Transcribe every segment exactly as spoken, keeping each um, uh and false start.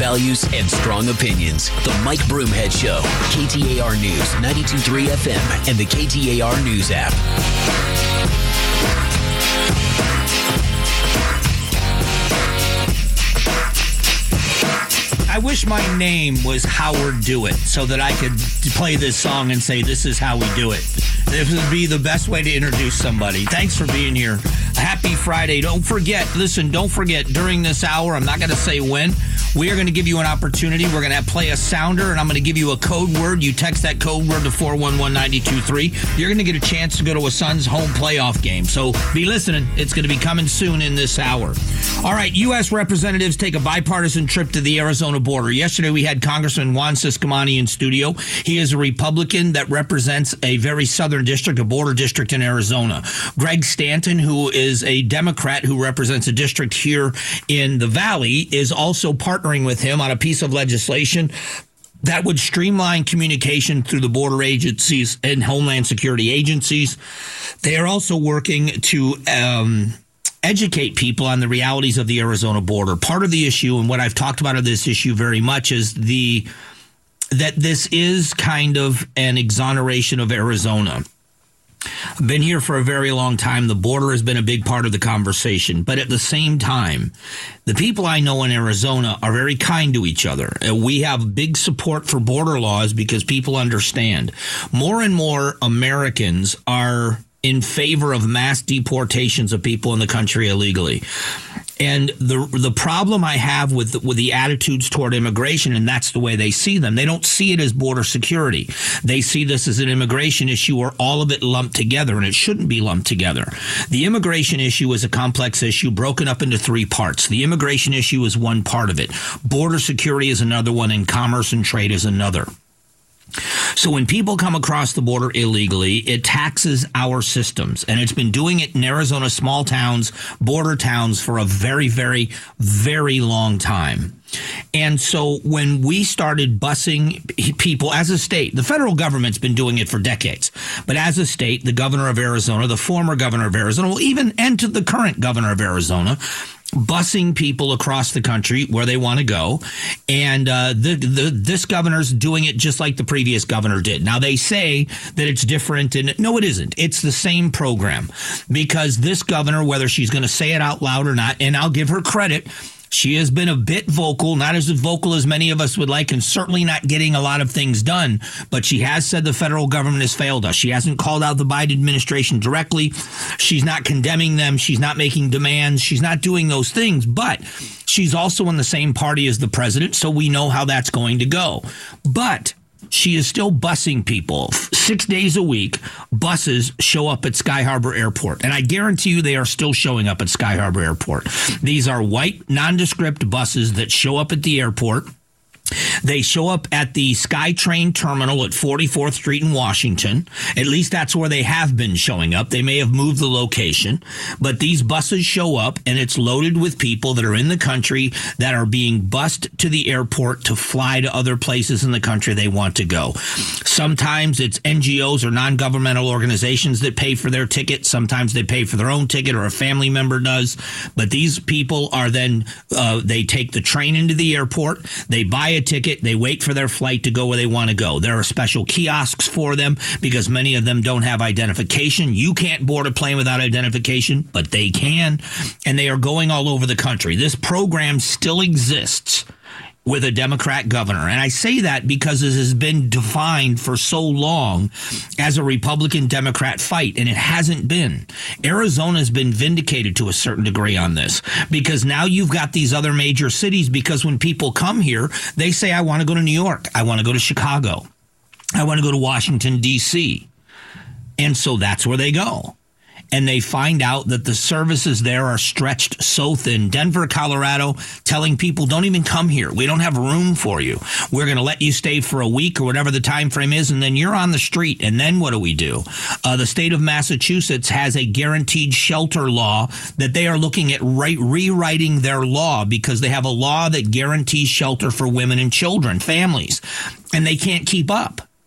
values and strong opinions. The Mike Broomhead Show, K T A R News, ninety-two point three F M, and the K T A R News app. I wish my name was Howard Do It so that I could play this song and say, this is how we do it. This would be the best way to introduce somebody. Thanks for being here. Happy Friday. Don't forget, listen, don't forget, during this hour, I'm not going to say when, we are going to give you an opportunity. We're going to play a sounder, and I'm going to give you a code word. You text that code word to four one one, nine two three. You're going to get a chance to go to a Suns home playoff game. So be listening. It's going to be coming soon in this hour. All right, U S representatives take a bipartisan trip to the Arizona border. Yesterday, we had Congressman Juan Ciscomani in studio. He is a Republican that represents a very southern district, a border district in Arizona. Greg Stanton, who is a Democrat who represents a district here in the Valley, is also partnering with him on a piece of legislation that would streamline communication through the border agencies and Homeland Security agencies. They are also working to um, educate people on the realities of the Arizona border. Part of the issue, and what I've talked about of this issue very much, is the that this is kind of an exoneration of Arizona. I've been here for a very long time. The border has been a big part of the conversation. But at the same time, the people I know in Arizona are very kind to each other. We have big support for border laws because people understand. More and more Americans are in favor of mass deportations of people in the country illegally. And the the problem I have with the, with the attitudes toward immigration, and that's the way they see them, they don't see it as border security. They see this as an immigration issue or all of it lumped together, and it shouldn't be lumped together. The immigration issue is a complex issue broken up into three parts. The immigration issue is one part of it. Border security is another one, and commerce and trade is another. So when people come across the border illegally, it taxes our systems. And it's been doing it in Arizona, small towns, border towns for a very, very, very long time. And so when we started busing people as a state, the federal government's been doing it for decades. But as a state, the governor of Arizona, the former governor of Arizona, well, even and to the current governor of Arizona, busing people across the country where they want to go. And uh, the, the, this governor's doing it just like the previous governor did. Now, they say that it's different. And no, it isn't. It's the same program because this governor, whether she's going to say it out loud or not, and I'll give her credit, she has been a bit vocal, not as vocal as many of us would like, and certainly not getting a lot of things done. But she has said the federal government has failed us. She hasn't called out the Biden administration directly. She's not condemning them. She's not making demands. She's not doing those things. But she's also in the same party as the president, so we know how that's going to go. But she is still busing people. Six days a week, buses show up at Sky Harbor Airport. And I guarantee you they are still showing up at Sky Harbor Airport. These are white, nondescript buses that show up at the airport. They show up at the SkyTrain terminal at forty-fourth Street in Washington. At least that's where they have been showing up. They may have moved the location, but these buses show up and it's loaded with people that are in the country that are being bused to the airport to fly to other places in the country they want to go. Sometimes it's N G Os or non-governmental organizations that pay for their ticket. Sometimes they pay for their own ticket or a family member does. But these people are then, uh, they take the train into the airport. They buy a ticket. They wait for their flight to go where they want to go. There are special kiosks for them because many of them don't have identification. You can't board a plane without identification, but they can. And they are going all over the country. This program still exists with a Democrat governor. And I say that because it has been defined for so long as a Republican-Democrat fight, and it hasn't been. Arizona has been vindicated to a certain degree on this because now you've got these other major cities because when people come here, they say, I want to go to New York. I want to go to Chicago. I want to go to Washington, D C. And so that's where they go. And they find out that the services there are stretched so thin. Denver, Colorado, telling people, don't even come here. We don't have room for you. We're going to let you stay for a week or whatever the time frame is, and then you're on the street. And then what do we do? Uh, the state of Massachusetts has a guaranteed shelter law that they are looking at right, rewriting their law because they have a law that guarantees shelter for women and children, families, and they can't keep up.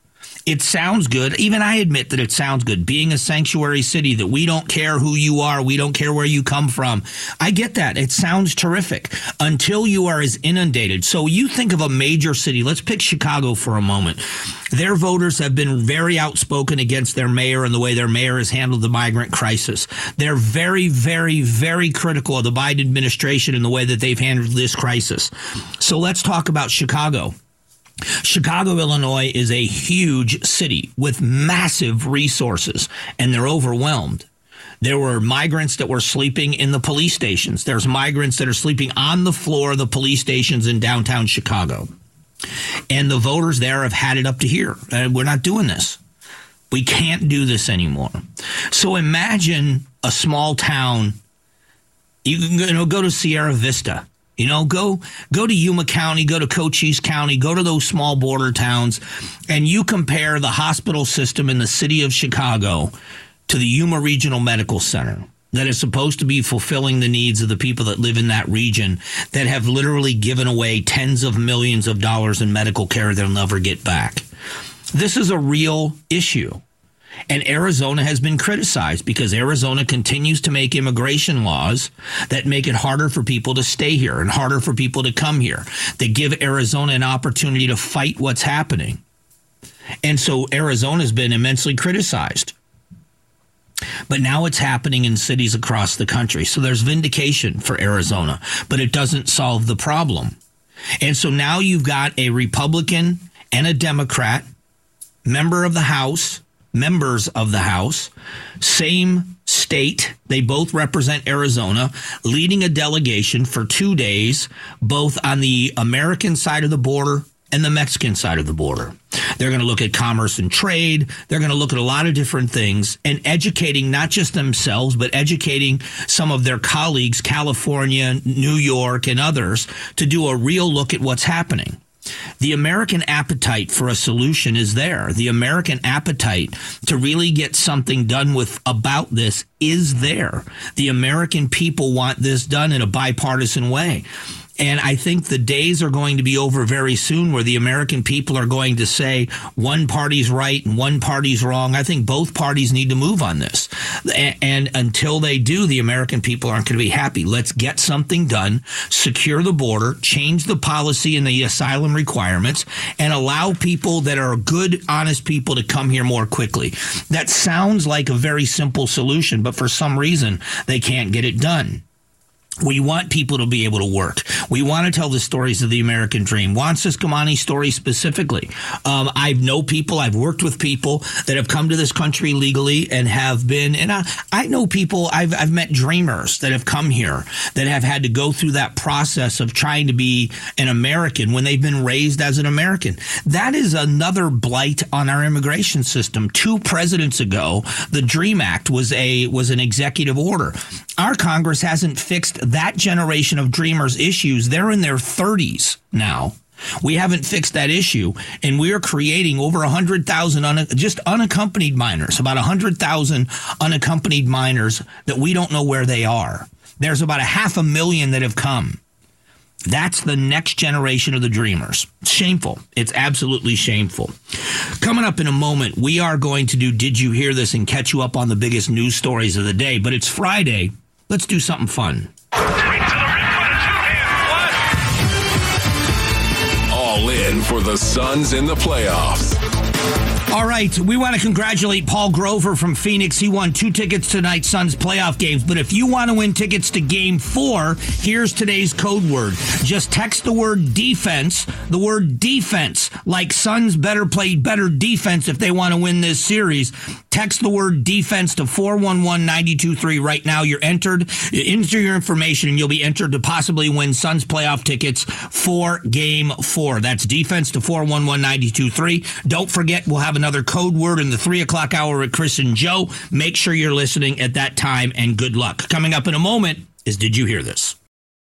It sounds good. Even I admit that it sounds good. Being a sanctuary city, that we don't care who you are, we don't care where you come from. I get that. It sounds terrific until you are as inundated. So you think of a major city. Let's pick Chicago for a moment. Their voters have been very outspoken against their mayor and the way their mayor has handled the migrant crisis. They're very, very, very critical of the Biden administration and the way that they've handled this crisis. So let's talk about Chicago. Chicago, Illinois is a huge city with massive resources, and they're overwhelmed. There were migrants that were sleeping in the police stations. There's migrants that are sleeping on the floor of the police stations in downtown Chicago. And the voters there have had it up to here. Uh, we're not doing this. We can't do this anymore. So imagine a small town. You can you know, go to Sierra Vista. You know, go go to Yuma County, go to Cochise County, go to those small border towns, and you compare the hospital system in the city of Chicago to the Yuma Regional Medical Center that is supposed to be fulfilling the needs of the people that live in that region, that have literally given away tens of millions of dollars in medical care they'll never get back. This is a real issue. And Arizona has been criticized because Arizona continues to make immigration laws that make it harder for people to stay here and harder for people to come here. They give Arizona an opportunity to fight what's happening. And so Arizona has been immensely criticized. But now it's happening in cities across the country. So there's vindication for Arizona, but it doesn't solve the problem. And so now you've got a Republican and a Democrat, member of the House, members of the House, same state. They both represent Arizona, leading a delegation for two days, both on the American side of the border and the Mexican side of the border. They're going to look at commerce and trade. They're going to look at a lot of different things and educating not just themselves, but educating some of their colleagues, California, New York, and others, to do a real look at what's happening. The American appetite for a solution is there. The American appetite to really get something done with about this is there. The American people want this done in a bipartisan way. And I think the days are going to be over very soon where the American people are going to say one party's right and one party's wrong. I think both parties need to move on this. And, and until they do, the American people aren't going to be happy. Let's get something done, secure the border, change the policy and the asylum requirements, and allow people that are good, honest people to come here more quickly. That sounds like a very simple solution, but for some reason, they can't get it done. We want people to be able to work. We want to tell the stories of the American dream. Juan Ciscomani's story specifically. Um, I know people, I've worked with people that have come to this country legally and have been, and I, I know people, I've, I've met dreamers that have come here that have had to go through that process of trying to be an American when they've been raised as an American. That is another blight on our immigration system. Two presidents ago, the DREAM Act was a was an executive order. Our Congress hasn't fixed that generation of dreamers' issues. They're in their thirties now. We haven't fixed that issue, and we are creating over one hundred thousand un- just unaccompanied minors, about one hundred thousand unaccompanied minors that we don't know where they are. There's about a half a million that have come. That's the next generation of the dreamers. It's shameful. It's absolutely shameful. Coming up in a moment, we are going to do Did You Hear This and catch you up on the biggest news stories of the day. But it's Friday. Let's do something fun. All in for the Suns in the playoffs. All right, we want to congratulate Paul Grover from Phoenix. He won two tickets to tonight's Suns playoff games. But if you want to win tickets to Game four, here's today's code word. Just text the word defense, the word defense, like Suns better play better defense if they want to win this series. Text the word defense to four one one, nine two three. Right now, you're entered. You enter your information, and you'll be entered to possibly win Suns playoff tickets for Game four. That's defense to four one one, nine two three. Don't forget, we'll have another code word in the three o'clock hour with Chris and Joe. Make sure you're listening at that time, and good luck. Coming up in a moment is Did You Hear This?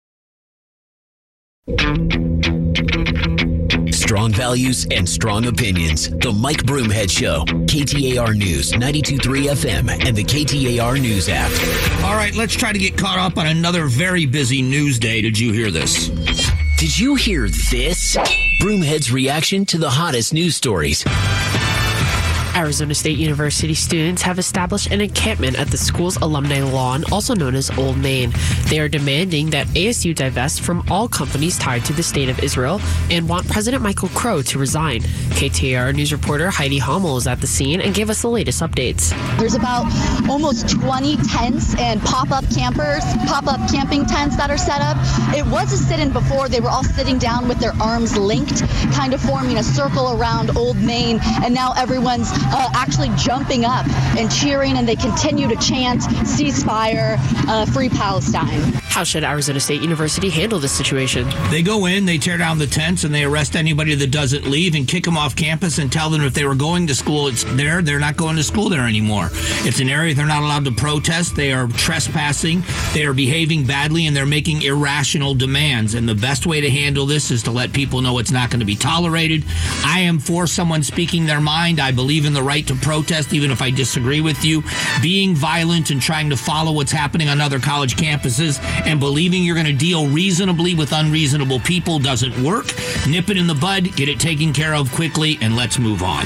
Strong values and strong opinions. The Mike Broomhead Show. K T A R News, ninety-two point three F M, and the K T A R News app. All right, let's try to get caught up on another very busy news day. Did you hear this? Did you hear this? Broomhead's reaction to the hottest news stories. Arizona State University students have established an encampment at the school's alumni lawn, also known as Old Main. They are demanding that A S U divest from all companies tied to the State of Israel and want President Michael Crow to resign. K T A R News reporter Heidi Hommel is at the scene and gave us the latest updates. There's about almost twenty tents and pop-up campers, pop-up camping tents that are set up. It was a sit-in before. They were all sitting down with their arms linked, kind of forming a circle around Old Main, and now everyone's uh, actually jumping up and cheering, and they continue to chant ceasefire, uh, free Palestine. How should Arizona State University handle this situation? They go in, they tear down the tents, and they arrest anybody that doesn't leave and kick them off campus and tell them if they were going to school it's there, they're not going to school there anymore. It's an area they're not allowed to protest. They are trespassing. They are behaving badly, and they're making irrational demands. And the best way to handle this is to let people know it's not going to be tolerated. I am for someone speaking their mind. I believe in the right to protest, even if I disagree with you. Being violent and trying to follow what's happening on other college campuses and believing you're going to deal reasonably with unreasonable people doesn't work. Nip it in the bud, get it taken care of quickly, and let's move on.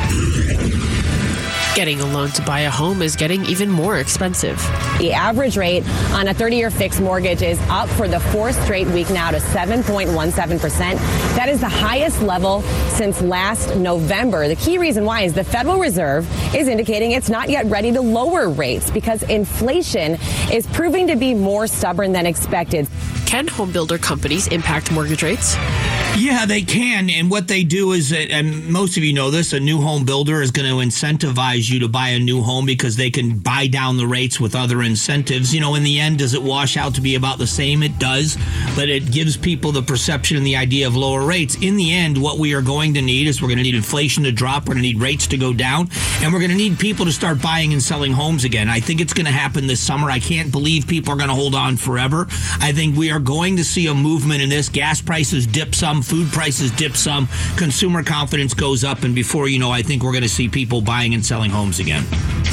Getting a loan to buy a home is getting even more expensive. The average rate on a thirty-year fixed mortgage is up for the fourth straight week now to seven point one seven percent. That is the highest level since last November. The key reason why is the Federal Reserve is indicating it's not yet ready to lower rates because inflation is proving to be more stubborn than expected. Can home builder companies impact mortgage rates? Yeah, they can. And what they do is, and most of you know this, a new home builder is going to incentivize you to buy a new home because they can buy down the rates with other incentives. You know, in the end, does it wash out to be about the same? It does. But it gives people the perception and the idea of lower rates. In the end, what we are going to need is we're going to need inflation to drop. We're going to need rates to go down. And we're going to need people to start buying and selling homes again. I think it's going to happen this summer. I can't believe people are going to hold on forever. I think we are going to see a movement in this. Gas prices dip some. Food prices dip some, consumer confidence goes up, and before you know, I think we're going to see people buying and selling homes again.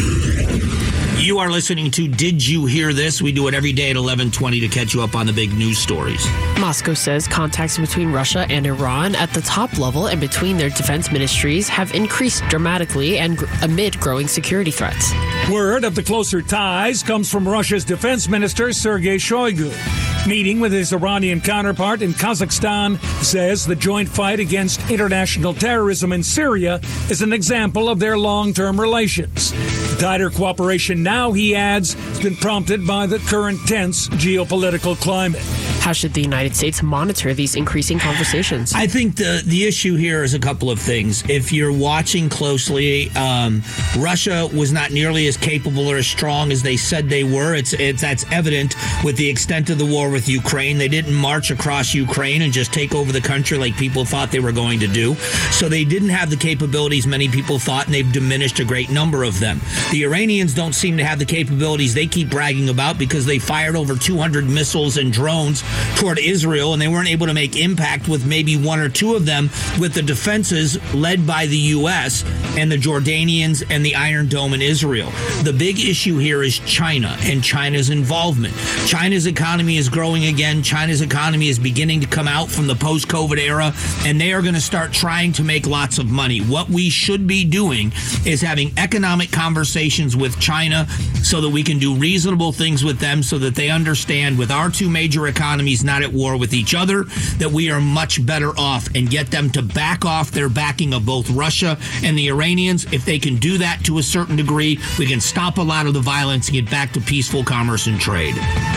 You are listening to Did You Hear This? We do it every day at eleven twenty to catch you up on the big news stories. Moscow says contacts between Russia and Iran at the top level and between their defense ministries have increased dramatically and gr- amid growing security threats. Word of the closer ties comes from Russia's defense minister, Sergei Shoigu. Meeting with his Iranian counterpart in Kazakhstan, says the joint fight against international terrorism in Syria is an example of their long-term relations. Tighter cooperation now, he adds, has been prompted by the current tense geopolitical climate. How should the United States monitor these increasing conversations? I think the, the issue here is a couple of things. If you're watching closely, um, Russia was not nearly as capable or as strong as they said they were. It's, it's that's evident with the extent of the war with Ukraine. They didn't march across Ukraine and just take over the country like people thought they were going to do. So they didn't have the capabilities many people thought, and they've diminished a great number of them. The Iranians don't seem to have the capabilities they keep bragging about because they fired over two hundred missiles and drones toward Israel, and they weren't able to make impact with maybe one or two of them with the defenses led by the U S and the Jordanians and the Iron Dome in Israel. The big issue here is China and China's involvement. China's economy is growing again. China's economy is beginning to come out from the post-COVID era, and they are going to start trying to make lots of money. What we should be doing is having economic conversations with China so that we can do reasonable things with them so that they understand with our two major economies not at war with each other, that we are much better off, and get them to back off their backing of both Russia and the Iranians. If they can do that to a certain degree, we can stop a lot of the violence and get back to peaceful commerce and trade.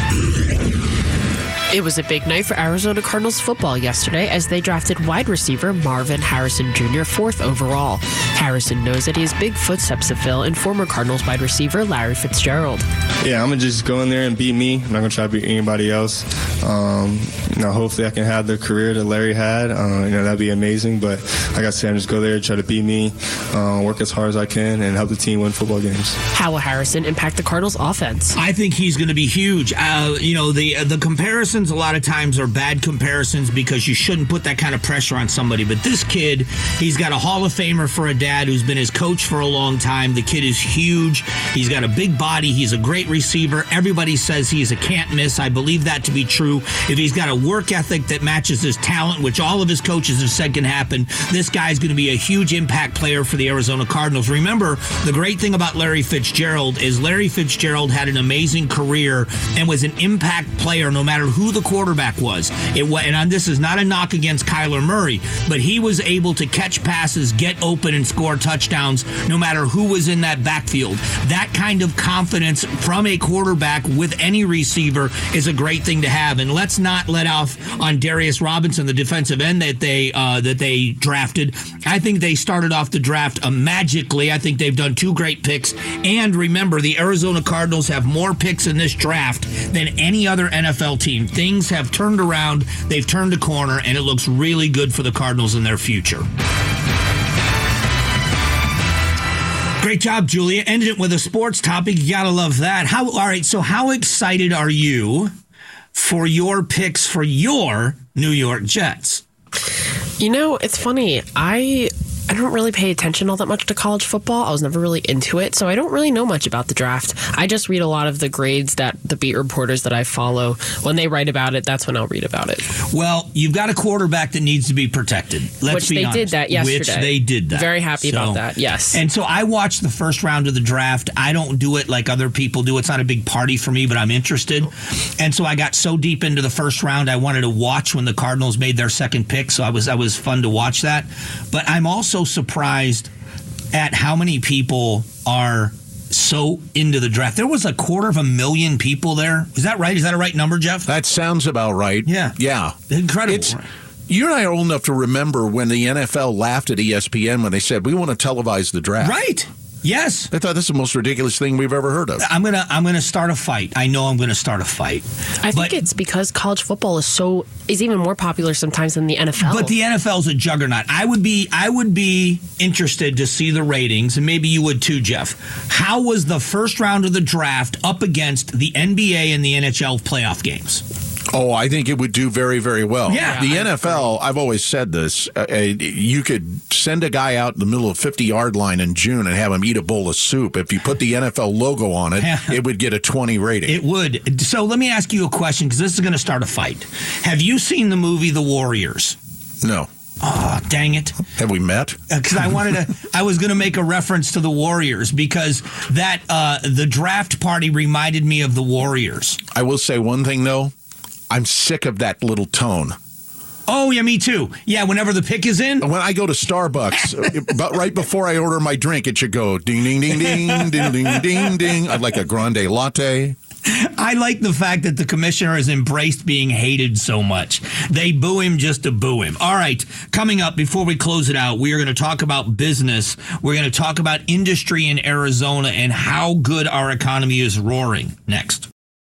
It was a big night for Arizona Cardinals football yesterday as they drafted wide receiver Marvin Harrison Junior fourth overall. Harrison knows that he has big footsteps to fill in former Cardinals wide receiver Larry Fitzgerald. Yeah, I'm going to just go in there and beat me. I'm not going to try to beat anybody else. Um, you know, hopefully I can have the career that Larry had. Uh, you know, that'd be amazing. But like I said, I'm just go there, try to beat me, uh, work as hard as I can, and help the team win football games. How will Harrison impact the Cardinals offense? I think he's going to be huge. Uh, you know, the the comparisons a lot of times are bad comparisons because you shouldn't put that kind of pressure on somebody. But this kid, he's got a Hall of Famer for a dad who's been his coach for a long time. The kid is huge. He's got a big body. He's a great receiver. Everybody says he's a can't miss. I believe that to be true. true. If he's got a work ethic that matches his talent, which all of his coaches have said can happen, this guy's going to be a huge impact player for the Arizona Cardinals. Remember, the great thing about Larry Fitzgerald is Larry Fitzgerald had an amazing career and was an impact player no matter who the quarterback was. It was, and this is not a knock against Kyler Murray, but he was able to catch passes, get open, and score touchdowns no matter who was in that backfield. That kind of confidence from a quarterback with any receiver is a great thing to have. And let's not let off on Darius Robinson, the defensive end that they uh, that they drafted. I think they started off the draft uh, magically. I think they've done two great picks. And remember, the Arizona Cardinals have more picks in this draft than any other N F L team. Things have turned around. They've turned a corner, and it looks really good for the Cardinals in their future. Great job, Julia. Ended it with a sports topic. You gotta love that. How? All right, so how excited are you for your picks for your New York Jets? You know, it's funny. I I don't really pay attention all that much to college football. I was never really into it, so I don't really know much about the draft. I just read a lot of the grades that the beat reporters that I follow, when they write about it, that's when I'll read about it. Well, you've got a quarterback that needs to be protected. Let's Which be they honest. did that yesterday. Which they did that. Very happy so, about that, yes. And so I watched the first round of the draft. I don't do it like other people do. It's not a big party for me, but I'm interested. And so I got so deep into the first round, I wanted to watch when the Cardinals made their second pick, so I was, I was fun to watch that. But I'm also surprised at how many people are so into the draft. There was a quarter of a million people there. Is that right? Is that a right number, Jeff? That sounds about right. Yeah. Yeah. Incredible. It's, you and I are old enough to remember when the N F L laughed at E S P N when they said, we want to televise the draft. Right. Yes. I thought this is the most ridiculous thing we've ever heard of. I'm gonna I'm gonna start a fight. I know I'm gonna start a fight. I think it's because college football is so is even more popular sometimes than the N F L. But the N F L is a juggernaut. I would be I would be interested to see the ratings, and maybe you would too, Jeff. How was the first round of the draft up against the N B A and the N H L playoff games? Oh, I think it would do very, very well. Yeah, the I N F L, I've always said this, uh, you could send a guy out in the middle of fifty-yard line in June and have him eat a bowl of soup. If you put the N F L logo on it, it would get a twenty rating. It would. So let me ask you a question, because this is going to start a fight. Have you seen the movie The Warriors? No. Oh, dang it. Have we met? Because I wanted to, I was going to make a reference to the Warriors, because that, uh, the draft party reminded me of the Warriors. I will say one thing, though. I'm sick of that little tone. Oh, yeah, me too. Yeah, whenever the pick is in. When I go to Starbucks, but right before I order my drink, it should go ding, ding, ding, ding, ding, ding, ding, ding. I'd like a grande latte. I like the fact that the commissioner has embraced being hated so much. They boo him just to boo him. All right, coming up, before we close it out, we are going to talk about business. We're going to talk about industry in Arizona and how good our economy is roaring. Next.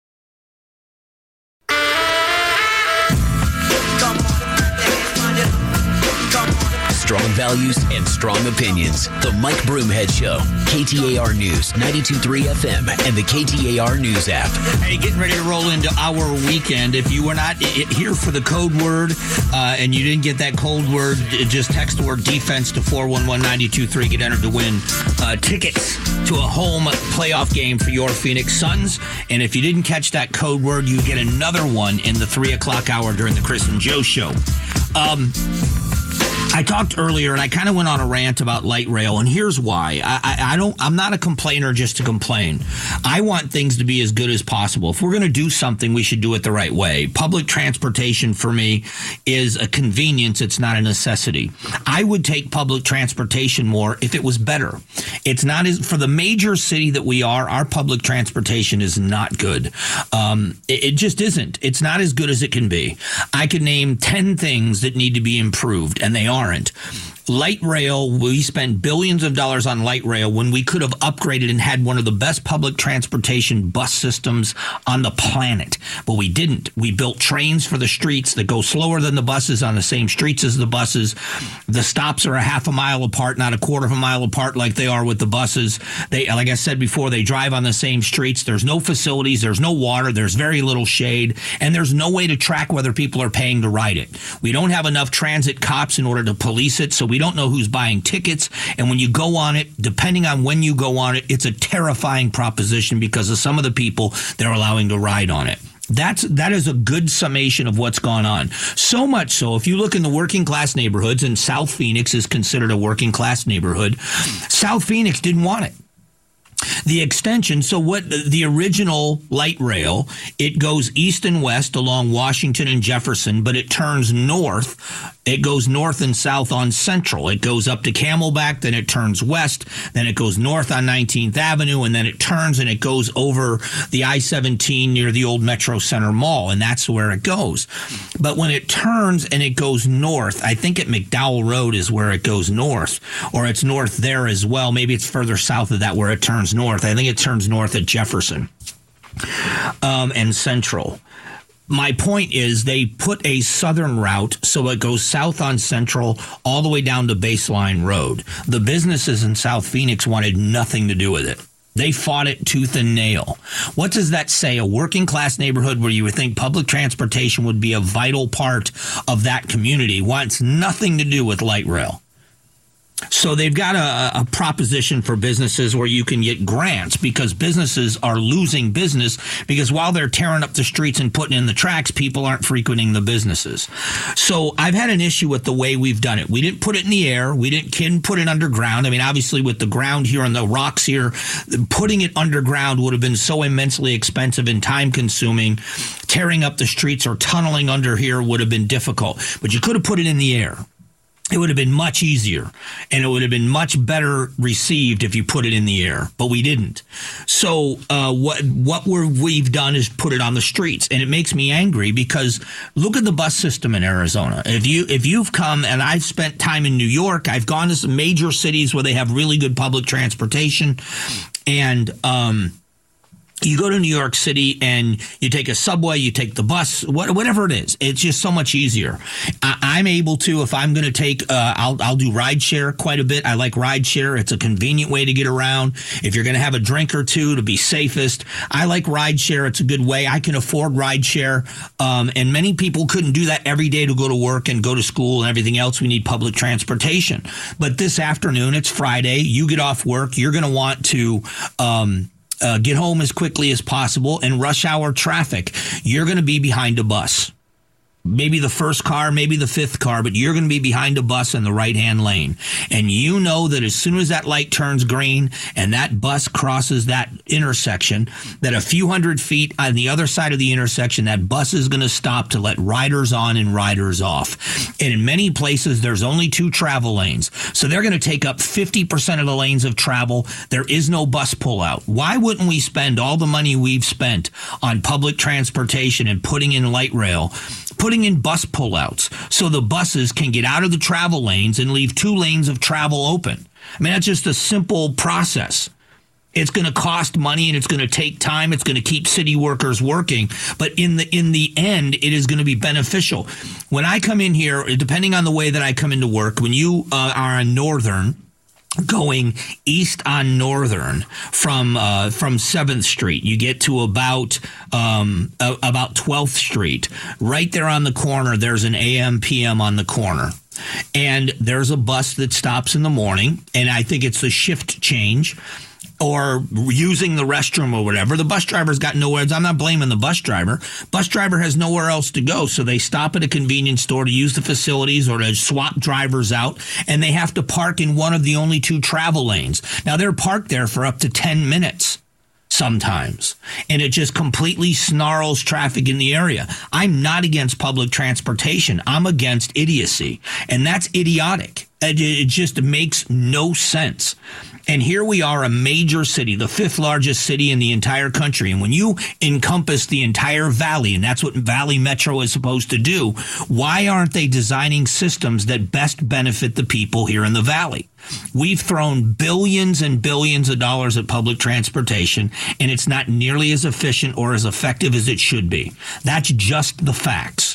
Strong values and strong opinions. The Mike Broomhead Show. K T A R News, ninety-two point three F M, and the K T A R News app. Hey, getting ready to roll into our weekend. If you were not here for the code word uh, and you didn't get that code word, just text the word defense to four one one, nine two three. Get entered to win uh, tickets to a home playoff game for your Phoenix Suns. And if you didn't catch that code word, you get another one in the three o'clock hour during the Chris and Joe show. Um... I talked earlier, and I kind of went on a rant about light rail, and here's why. I, I, I don't. I'm not a complainer just to complain. I want things to be as good as possible. If we're going to do something, we should do it the right way. Public transportation, for me, is a convenience. It's not a necessity. I would take public transportation more if it was better. It's not as for the major city that we are. Our public transportation is not good. Um, it, it just isn't. It's not as good as it can be. I could name ten things that need to be improved, and they are. Aren't. Light rail, we spend billions of dollars on light rail when we could have upgraded and had one of the best public transportation bus systems on the planet. But we didn't. We built trains for the streets that go slower than the buses on the same streets as the buses. The stops are a half a mile apart, not a quarter of a mile apart like they are with the buses. They, like I said before, they drive on the same streets. There's no facilities. There's no water. There's very little shade. And there's no way to track whether people are paying to ride it. We don't have enough transit cops in order to police it, so we don't know who's buying tickets. And when you go on it, depending on when you go on it, it's a terrifying proposition because of some of the people they're allowing to ride on it. That's that is a good summation of what's gone on. So much so, if you look in the working class neighborhoods, and South Phoenix is considered a working class neighborhood, South Phoenix didn't want it. The extension, so what the original light rail, it goes east and west along Washington and Jefferson, but it turns north. It goes north and south on Central. It goes up to Camelback, then it turns west, then it goes north on nineteenth Avenue, and then it turns and it goes over the I seventeen near the old Metro Center Mall, and that's where it goes. But when it turns and it goes north, I think at McDowell Road is where it goes north, or it's north there as well. Maybe it's further south of that where it turns north. I think it turns north at Jefferson um, and Central. My point is they put a southern route so it goes south on Central all the way down to Baseline Road. The businesses in South Phoenix wanted nothing to do with it. They fought it tooth and nail. What does that say? A working class neighborhood where you would think public transportation would be a vital part of that community wants nothing to do with light rail. So they've got a, a proposition for businesses where you can get grants because businesses are losing business because while they're tearing up the streets and putting in the tracks, people aren't frequenting the businesses. So I've had an issue with the way we've done it. We didn't put it in the air. We didn't, didn't put it underground. I mean, obviously with the ground here and the rocks here, putting it underground would have been so immensely expensive and time consuming. Tearing up the streets or tunneling under here would have been difficult. But you could have put it in the air. It would have been much easier, and it would have been much better received if you put it in the air, but we didn't. So uh, what what we're, we've done is put it on the streets, and it makes me angry because look at the bus system in Arizona. If you if you've come, and I've spent time in New York, I've gone to some major cities where they have really good public transportation, and um, you go to New York City and you take a subway, you take the bus, whatever it is. It's just so much easier. I'm able to, if I'm going to take, uh, I'll, I'll do rideshare quite a bit. I like rideshare. It's a convenient way to get around. If you're going to have a drink or two to be safest, I like rideshare. It's a good way. I can afford rideshare. Um, and many people couldn't do that every day to go to work and go to school and everything else. We need public transportation. But this afternoon, it's Friday. You get off work. You're going to want to, um, Uh, get home as quickly as possible. And rush hour traffic, you're going to be behind a bus. Maybe the first car, maybe the fifth car, but you're going to be behind a bus in the right-hand lane. And you know that as soon as that light turns green and that bus crosses that intersection, that a few hundred feet on the other side of the intersection, that bus is going to stop to let riders on and riders off. And in many places, there's only two travel lanes. So they're going to take up fifty percent of the lanes of travel. There is no bus pullout. Why wouldn't we spend all the money we've spent on public transportation and putting in light rail, putting in bus pullouts so the buses can get out of the travel lanes and leave two lanes of travel open? I mean, that's just a simple process. It's going to cost money and it's going to take time. It's going to keep city workers working. But in the in the end, it is going to be beneficial. When I come in here, depending on the way that I come into work, when you uh, are on Northern, going east on Northern from uh, from seventh Street, you get to about um, uh, about twelfth Street. Right there on the corner, there's an A M P M on the corner. And there's a bus that stops in the morning, and I think it's the shift change or using the restroom or whatever. The bus driver's got nowhere. I'm not blaming the bus driver. Bus driver has nowhere else to go, so they stop at a convenience store to use the facilities or to swap drivers out, and they have to park in one of the only two travel lanes. Now, they're parked there for up to ten minutes sometimes, and it just completely snarls traffic in the area. I'm not against public transportation. I'm against idiocy, and that's idiotic. It just makes no sense. And here we are, a major city, the fifth largest city in the entire country. And when you encompass the entire valley, and that's what Valley Metro is supposed to do, why aren't they designing systems that best benefit the people here in the valley? We've thrown billions and billions of dollars at public transportation, and it's not nearly as efficient or as effective as it should be. That's just the facts.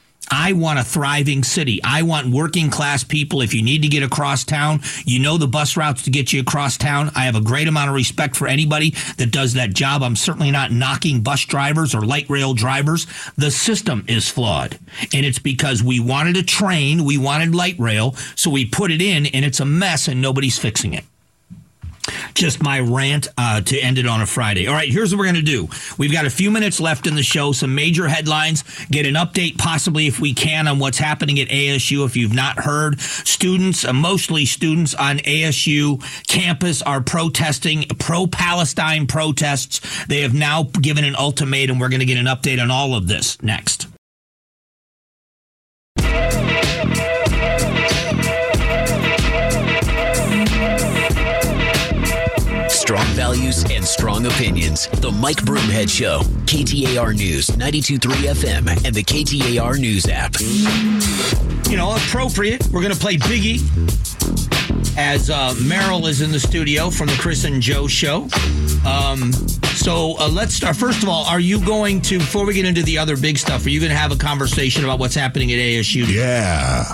I want a thriving city. I want working class people. If you need to get across town, you know the bus routes to get you across town. I have a great amount of respect for anybody that does that job. I'm certainly not knocking bus drivers or light rail drivers. The system is flawed. And it's because we wanted a train, we wanted light rail, so we put it in, and it's a mess, and nobody's fixing it. just my rant uh, to end it on a Friday. All right, here's what we're going to do. We've got a few minutes left in the show, some major headlines, get an update possibly if we can on what's happening at A S U. If you've not heard, students, uh, mostly students on A S U campus are protesting, pro-Palestine protests. They have now given an ultimatum. We're going to get an update on all of this next. Strong values and strong opinions. The Mike Broomhead Show. K T A R News, ninety-two point three F M, and the K T A R News app. You know, appropriate. We're going to play Biggie as uh, Merrill is in the studio from the Chris and Joe Show. Um, so uh, let's start. First of all, are you going to, before we get into the other big stuff, are you going to have a conversation about what's happening at A S U? Yeah.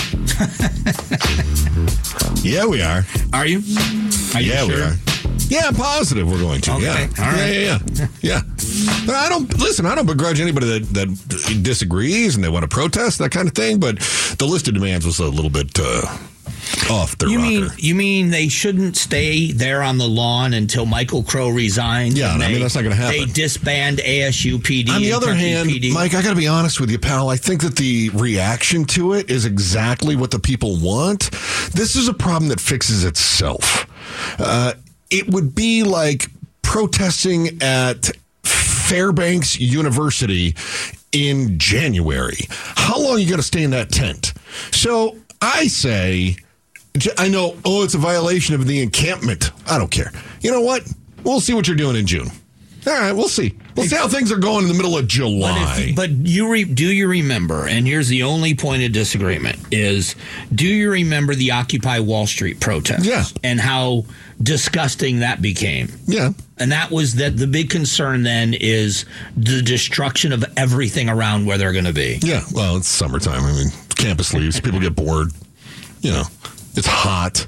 Yeah, we are. Are you? Are you yeah, sure? we are. Yeah, I'm positive we're going to. Okay. Yeah. All right. Yeah, yeah, yeah. yeah. I don't listen. I don't begrudge anybody that, that disagrees and they want to protest, that kind of thing. But the list of demands was a little bit uh, off the you rocker. mean you mean they shouldn't stay there on the lawn until Michael Crow resigns? Yeah, and I they, mean that's not going to happen. They disband A S U P D. On the other Kentucky hand, P D. Mike, I got to be honest with you, pal. I think that the reaction to it is exactly what the people want. This is a problem that fixes itself. Uh, it would be like protesting at Fairbanks University in January. How long are you going to stay in that tent? So I say, I know, oh, it's a violation of the encampment. I don't care. You know what? We'll see what you're doing in June. All right, we'll see. We'll see how things are going in the middle of July. But, if, but you re, do you remember, and here's the only point of disagreement, is do you remember the Occupy Wall Street protests? Yeah. And how disgusting that became? Yeah. And that was that the big concern then is the destruction of everything around where they're going to be. Yeah, well, it's summertime. I mean, campus leaves, people get bored. You know, it's hot.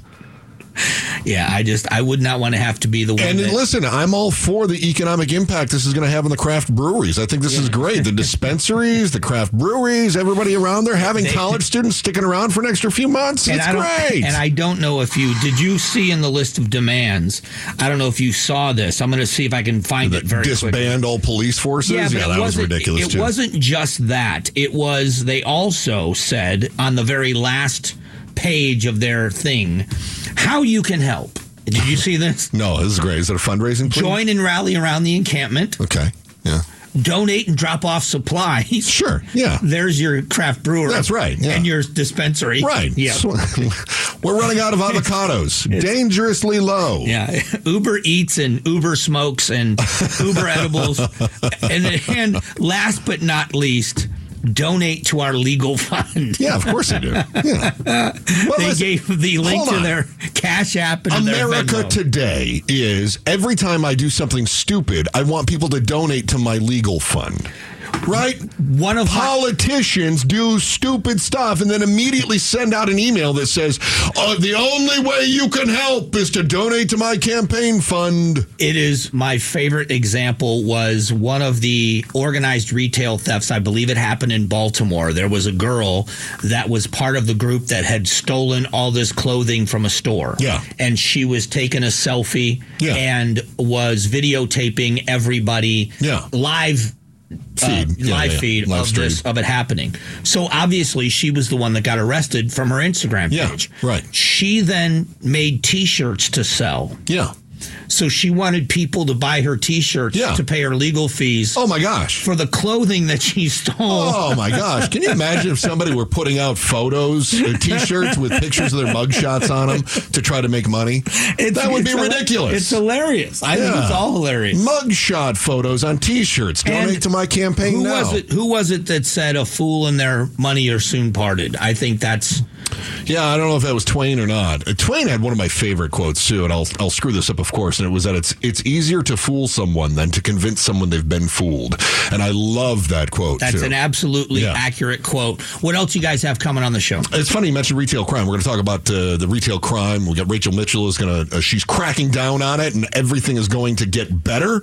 Yeah, I just, I would not want to have to be the one. And that, listen, I'm all for the economic impact this is going to have on the craft breweries. I think this yeah. is great. The dispensaries, the craft breweries, everybody around there, having they, college students sticking around for an extra few months. It's great. And I don't know if you, did you see in the list of demands, I don't know if you saw this. I'm going to see if I can find the it very disband quickly. Disband all police forces? Yeah, yeah that was ridiculous, it too. It wasn't just that. It was, they also said on the very last page of their thing, how you can help. Did you see this? No, this is great. Is it a fundraising plan? Join and rally around the encampment. Okay, yeah. Donate and drop off supplies. Sure, yeah. There's your craft brewer. That's right, yeah. And your dispensary. Right. Yeah. So, we're running out of avocados. It's, dangerously low. Yeah. Uber Eats and Uber Smokes and Uber Edibles. And, and last but not least, donate to our legal fund. Yeah, of course they do. Yeah. Well, they listen, gave the link to their Cash App and America their Venmo. Today is every time I do something stupid, I want people to donate to my legal fund. Right? One of Politicians my- do stupid stuff and then immediately send out an email that says, oh, the only way you can help is to donate to my campaign fund. It is my favorite example was one of the organized retail thefts. I believe it happened in Baltimore. There was a girl that was part of the group that had stolen all this clothing from a store. Yeah. And she was taking a selfie yeah. and was videotaping everybody yeah. live Feed. Uh, yeah, live yeah. feed live of stream. this of it happening. So obviously she was the one that got arrested from her Instagram page. Yeah, right. She then made T-shirts to sell. Yeah. So she wanted people to buy her T-shirts yeah. to pay her legal fees. Oh, my gosh. For the clothing that she stole. Oh, my gosh. Can you imagine if somebody were putting out photos, uh, T-shirts with pictures of their mugshots on them to try to make money? It's, that would it's be a, ridiculous. It's hilarious. I yeah. think it's all hilarious. Mugshot photos on T-shirts. Donate and to my campaign who now. Was it, who was it that said a fool and their money are soon parted? I think that's... Yeah, I don't know if that was Twain or not. Uh, Twain had one of my favorite quotes, too, and I'll I'll screw this up, of course, and it was that it's it's easier to fool someone than to convince someone they've been fooled. And I love that quote, That's too. an absolutely yeah. accurate quote. What else you guys have coming on the show? It's funny you mentioned retail crime. We're going to talk about uh, the retail crime. We got Rachel Mitchell is going to, uh, she's cracking down on it, and everything is going to get better.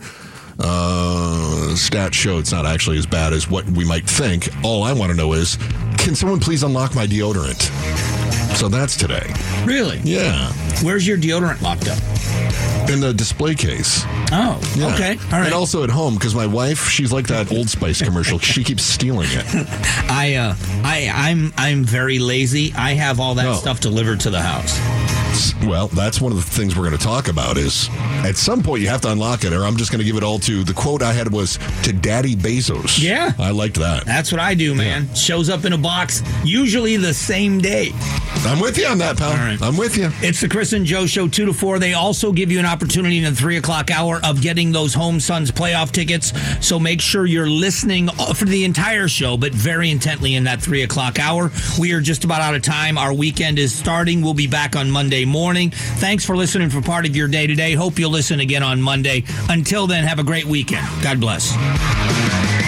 Uh, stats show it's not actually as bad as what we might think. All I want to know is, can someone please unlock my deodorant? So that's today. Really? Yeah. Where's your deodorant locked up? in the display case. Oh, Yeah. okay. All right. And also at home, because my wife, she's like that Old Spice commercial. She keeps stealing it. I, uh, I, I'm, I'm very lazy. I have all that No. stuff delivered to the house. Well, that's one of the things we're going to talk about is at some point you have to unlock it, or I'm just going to give it all to, the quote I had was, to Daddy Bezos. Yeah. I liked that. That's what I do, man. Shows up in a box, usually the same day. I'm with you on that, pal. All right. I'm with you. It's the Chris and Joe Show, two to four. They also give you an opportunity in the three o'clock hour of getting those Home Suns playoff tickets. So make sure you're listening for the entire show, but very intently in that three o'clock hour. We are just about out of time. Our weekend is starting. We'll be back on Monday morning. Thanks for listening for part of your day today. Hope you'll listen again on Monday. Until then, have a great weekend. God bless.